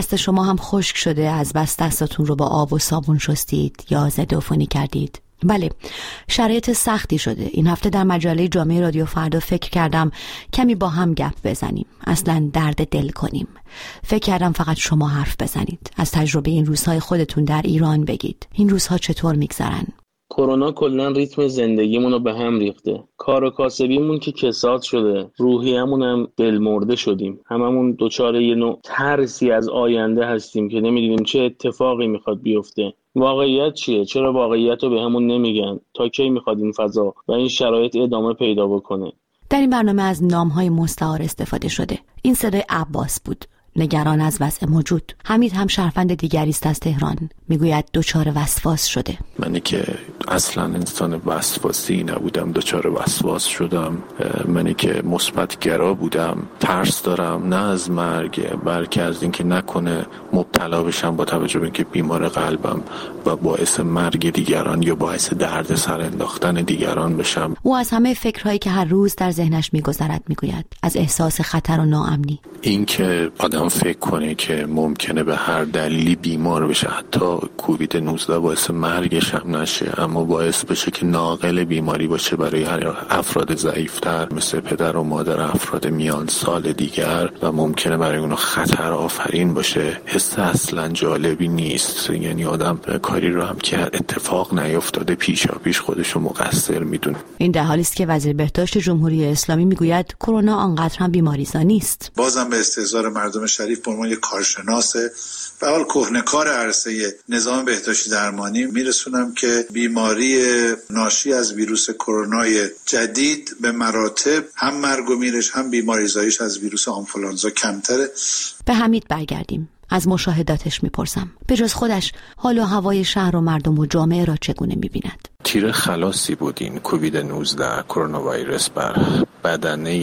دست شما هم خشک شده از بس دستاتون رو با آب و صابون شستید یا ضد عفونی کردید؟ بله، شرایط سختی شده. این هفته در مجله جامعه رادیو فردا فکر کردم کمی با هم گپ بزنیم، اصلا درد دل کنیم. فکر کردم فقط شما حرف بزنید، از تجربه این روزهای خودتون در ایران بگید. این روزها چطور میگذرن؟ کرونا کلا ریتم زندگیمون رو به هم ریخته. کار و کاسبیمون که کساد شده، روحیه‌مون هم دلمرده شدیم. هممون دچار یه نوع ترسی از آینده هستیم که نمیدونیم چه اتفاقی میخواد بیفته. واقعیت چیه؟ چرا واقعیت رو به همون نمیگن؟ تا کی میخواد این فضا و این شرایط ادامه پیدا بکنه؟ در این برنامه از نام‌های مستعار استفاده شده. این صدای عباس بود، نگران از وضع موجود. حمید هم شهروند دیگری است از تهران، میگوید دچار وسواس شده. منی که اصلا انسان وسواسی نبودم دچار وسواس شدم. منی که مثبت گرا بودم ترس دارم، نه از مرگ بلکه از اینکه نکنه مبتلا بشم با توجه به اینکه بیمار قلبم و باعث مرگ دیگران یا باعث درد سر انداختن دیگران بشم. او از همه فکرهایی که هر روز در ذهنش میگذرد میگوید، از احساس خطر و ناامنی. این که آدم فکر کنه که ممکنه به هر دلیلی بیمار بشه، حتی کووید 19 باعث مرگش هم نشه، اما باعث بشه که ناقل بیماری باشه برای افراد ضعیفتر مثل پدر و مادر افراد میان سال دیگر و ممکنه برای اونها خطر آفرین باشه، حس اصلا جالبی نیست. یعنی آدم کاری رو هم که اتفاق نیفتاده پیشا پیش خودشو مقصر میدونه. این در حالی است که وزیر بهداشت جمهوری اسلامی میگوید کرونا آنقدر هم بیماریزا نیست. بازم به استحضار مردم شریف به عنوان یک کارشناس به حال کهنه‌کار عرصه نظام بهداشتی درمانی میرسونم که بیماری ناشی از ویروس کرونا جدید به مراتب هم مرگ و میرش هم بیماریزاییش از ویروس آنفولانزا کمتره. به حمید برگردیم. از مشاهداتش میپرسم به جز خودش حال و هوای شهر و مردم و جامعه را چگونه میبیند؟ تیر خلاصی بود این کووید 19 کرونا ویروس بر بدنه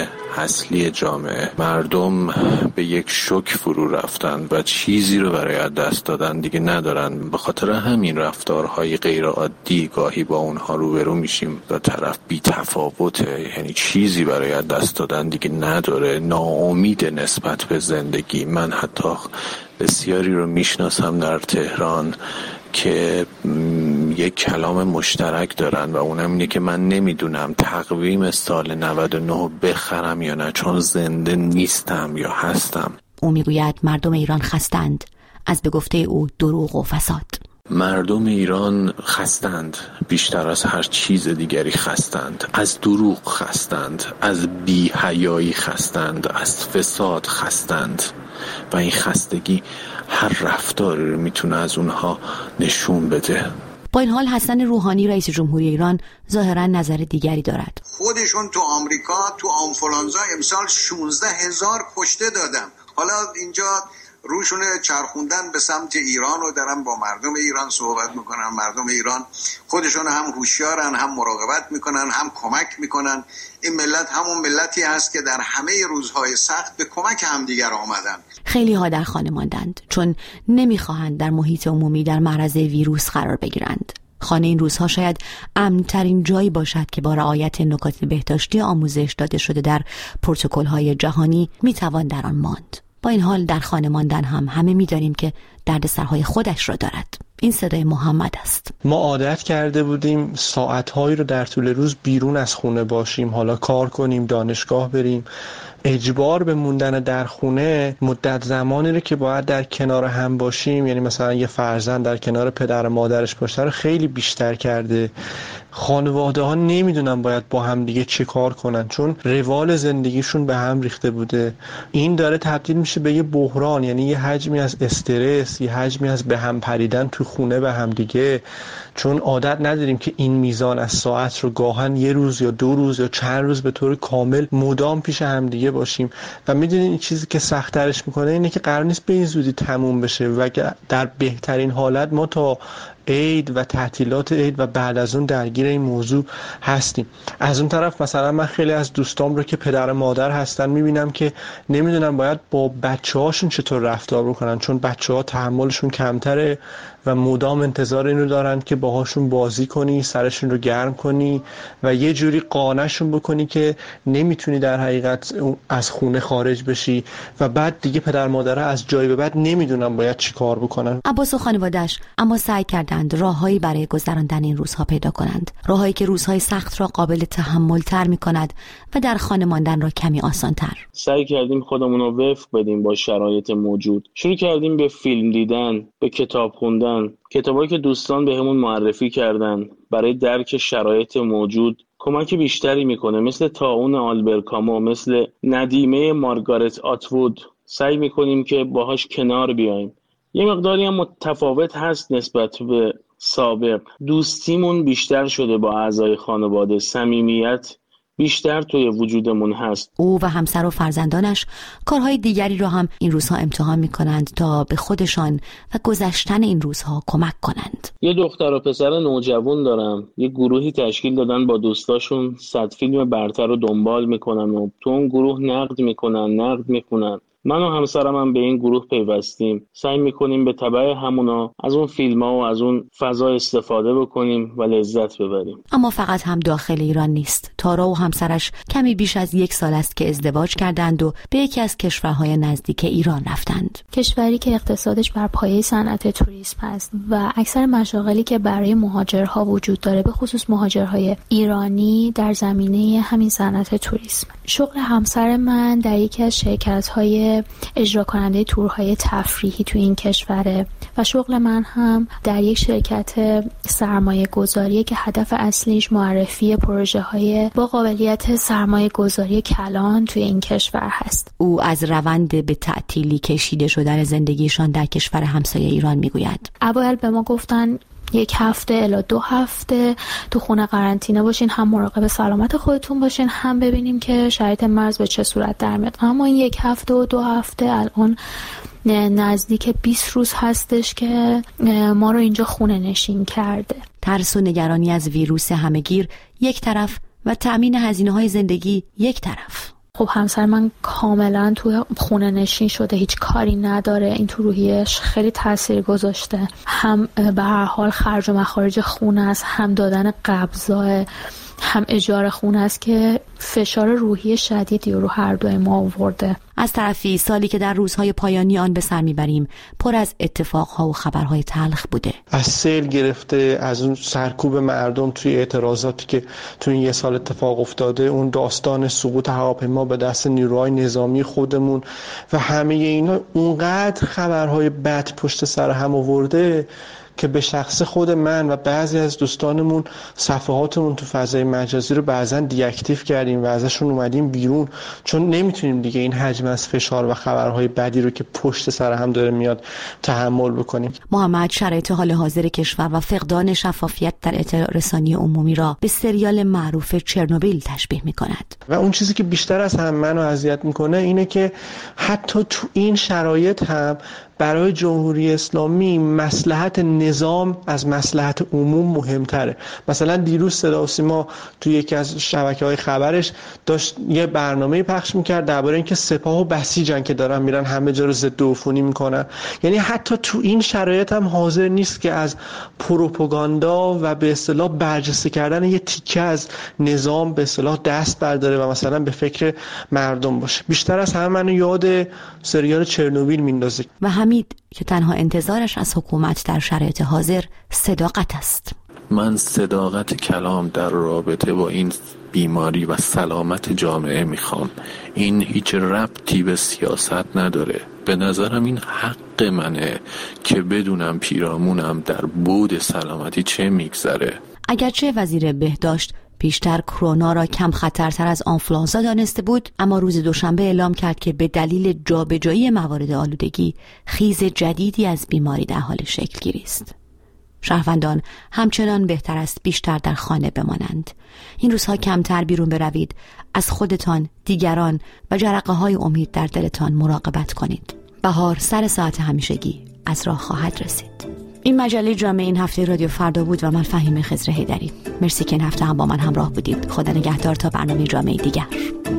اصلی جامعه. مردم به یک شوک فرو رفتن و چیزی رو برای از دست دادن دیگه ندارن. به خاطر همین رفتارهای غیر عادی گاهی با اونها روبرو میشیم و طرف بی تفاوته، یعنی چیزی برای از دست دادن دیگه نداره، ناامید نسبت به زندگی. من حتی بسیاری رو میشناسم در تهران که یک کلام مشترک دارن و اونم اینه که من نمیدونم تقویم سال 99 بخرم یا نه، چون زنده نیستم یا هستم. او میگوید مردم ایران خستند از به گفته او دروغ و فساد. مردم ایران خستند، بیشتر از هر چیز دیگری خستند، از دروغ خستند، از بی‌حیایی خستند، از فساد خستند و این خستگی هر رفتاری رو میتونه از اونها نشون بده. با این حال حسن روحانی رئیس جمهوری ایران ظاهرا نظر دیگری دارد. خودشون تو آمریکا تو آنفولانزا امسال 16,000 کشته دادن. حالا اینجا روشون چرخوندن به سمت ایران و دارن با مردم ایران صحبت میکنن. مردم ایران خودشون هم هوشیارن، هم مراقبت میکنن، هم کمک میکنن. این ملت همون ملتی هست که در همه روزهای سخت به کمک همدیگر آمدن. خیلی ها در خانه ماندند چون نمیخواهند در محیط عمومی در معرض ویروس قرار بگیرند. خانه این روزها شاید امن‌ترین جایی باشد که با رعایت نکات بهداشتی آموزش داده شده در پروتکل‌های جهانی میتوان در آن ماند. با این حال در خانه ماندن هم همه می‌دانیم که دردسرهای خودش را دارد. این صدای محمد است. ما عادت کرده بودیم ساعت‌هایی رو در طول روز بیرون از خونه باشیم، حالا کار کنیم، دانشگاه بریم. اجبار به موندن در خونه مدت زمانی رو که باید در کنار هم باشیم، یعنی مثلا یه فرزند در کنار پدر و مادرش باشه رو خیلی بیشتر کرده. خانواده ها نمیدونن باید با هم دیگه چه کار کنن چون روال زندگیشون به هم ریخته بوده. این داره تبدیل میشه به یه بحران، یعنی یه حجمی از استرس، یه حجمی از به هم پریدن تو خونه به هم دیگه، چون عادت نداریم که این میزان از ساعت رو گاهن یه روز یا 2 روز یا چند روز به طور کامل مدام پیش هم دیگه باشیم. و میدونین این چیزی که سخت‌ترش میکنه اینه که قرار نیست به این زودی تموم بشه و در بهترین حالت ما تا عید و تعطیلات عید و بعد از اون درگیر این موضوع هستیم. از اون طرف مثلا من خیلی از دوستام رو که پدر مادر هستن میبینم که نمیدونم باید با بچه‌هاشون چطور رفتار بکنن، چون بچه‌ها تحملشون کمتره و مدام انتظار اینو دارن که باهاشون بازی کنی، سرشون رو گرم کنی و یه جوری قانعشون بکنی که نمیتونی در حقیقت از خونه خارج بشی و بعد دیگه پدر مادرها از جای به بعد نمیدونن باید چی کار بکنن. عباس و خانواده‌اش اما سعی کردند راههایی برای گذراندن این روزها پیدا کنند، راههایی که روزهای سخت را قابل تحمل تر می‌کند و در خانه ماندن را کمی آسان‌تر. سعی کردیم خودمون رو وفق بدیم با شرایط موجود. شروع کردیم به فیلم دیدن، به کتاب خوندن، کتابایی که دوستان بهمون معرفی کردن برای درک شرایط موجود کمک بیشتری میکنه، مثل طاعون آلبر کامو، مثل ندیمه مارگارت اتوود. سعی میکنیم که باهاش کنار بیایم. یه مقداری هم متفاوت هست نسبت به سابق. دوستیمون بیشتر شده با اعضای خانواده، صمیمیت بیشتر توی وجودمون هست. او و همسر و فرزندانش کارهای دیگری را هم این روزها امتحان می‌کنند تا به خودشان و گذشتن این روزها کمک کنند. یه دختر و پسر نوجوان دارم. یه گروهی تشکیل دادن با دوستاشون، 100 فیلم برتر رو دنبال میکنن و تو اون گروه نقد میکنن. من و همسرم هم به این گروه پیوستیم. سعی میکنیم به تبع همونا از اون فیلم‌ها و از اون فضا استفاده بکنیم و لذت ببریم. اما فقط هم داخل ایران نیست. تارا و همسرش کمی بیش از 1 سال است که ازدواج کردند و به یکی از کشورهای نزدیک ایران رفتند. کشوری که اقتصادش بر پایه صنعت توریسم است و اکثر مشاغلی که برای مهاجرها وجود داره، به خصوص مهاجرهای ایرانی، در زمینه همین صنعت توریسم. شغل همسر من در یکی از شرکت‌های اجرا کننده تورهای تفریحی تو این کشوره و شغل من هم در یک شرکت سرمایه گذاری که هدف اصلیش معرفی پروژه های با قابلیت سرمایه گذاری کلان توی این کشور هست. او از روند به تعطیلی کشیده شدن زندگیشان در کشور همسایه ایران میگوید. اوایل به ما گفتن 1 هفته الی 2 هفته تو خونه قرنطینه باشین، هم مراقب سلامت خودتون باشین، هم ببینیم که شرایط مرز به چه صورت در میاد. اما این 1 هفته و 2 هفته الان نزدیک 20 روز هستش که ما رو اینجا خونه نشین کرده. ترس و نگرانی از ویروس همهگیر یک طرف و تأمین هزینه‌های زندگی یک طرف. خب همسر من کاملا توی خونه نشین شده، هیچ کاری نداره. این تو روحیش خیلی تاثیر گذاشته. هم به هر حال خرج و مخارج خونه است، هم دادن قبضا، هم اجاره خونه است که فشار روحی شدیدی رو هر دوی ما آورده. از طرفی سالی که در روزهای پایانی آن به سر میبریم پر از اتفاقها و خبرهای تلخ بوده. از سیل گرفته، از اون سرکوب مردم توی اعتراضاتی که توی این 1 سال اتفاق افتاده، اون داستان سقوط هواپیما به دست نیروهای نظامی خودمون و همه اینا اونقدر خبرهای بد پشت سر هم آورده که به شخص خود من و بعضی از دوستانمون صفحاتمون تو فضای مجازی رو بعضا دیاکتیو کردیم و ازشون اومدیم بیرون، چون نمیتونیم دیگه این حجم از فشار و خبرهای بدی رو که پشت سر هم داره میاد تحمل بکنیم. محمد شرایط حال حاضر کشور و فقدان شفافیت در اطلاع رسانی عمومی را به سریال معروف چرنوبیل تشبیه میکند. و اون چیزی که بیشتر از هم منو اذیت میکنه اینه که حتی تو این شرایط هم برای جمهوری اسلامی مصلحت نظام از مصلحت عموم مهمتره. مثلا دیروز صدا و سیما توی یکی از شبکه‌های خبرش داشت یه برنامه پخش میکرد درباره اینکه سپاه و بسیجن که دارن میرن همه جا رو ضد عفونی میکنن. یعنی حتی تو این شرایط هم حاضر نیست که از پروپاگاندا و به اصطلاح برجسته کردن یه تیکه از نظام به اصطلاح دست برداره و مثلا به فکر مردم باشه. بیشتر از همه منو یاد سریال چرنوبیل میندازه. و حمید که تنها انتظارش از حکومت در شرایط حاضر صداقت است. من صداقت کلام در رابطه با این بیماری و سلامت جامعه میخوام. این هیچ ربطی به سیاست نداره. به نظرم این حق منه که بدونم پیرامونم در بود سلامتی چه میگذره. اگرچه وزیر بهداشت پیشتر کرونا را کم خطرتر از آنفولانزا دانسته بود، اما روز دوشنبه اعلام کرد که به دلیل جابجایی موارد آلودگی خیز جدیدی از بیماری در حال شکل گیری است. شهروندان همچنان بهتر است بیشتر در خانه بمانند. این روزها کمتر بیرون بروید. از خودتان، دیگران و جرقه‌های امید در دلتان مراقبت کنید. بهار سر ساعت همیشگی از راه خواهد رسید. این مجله جامعه این هفته رادیو فردا بود و من فهیمه خضر حیدری. مرسی که این هفته هم با من همراه بودید. خدا نگهدار تا برنامه جامعه دیگر.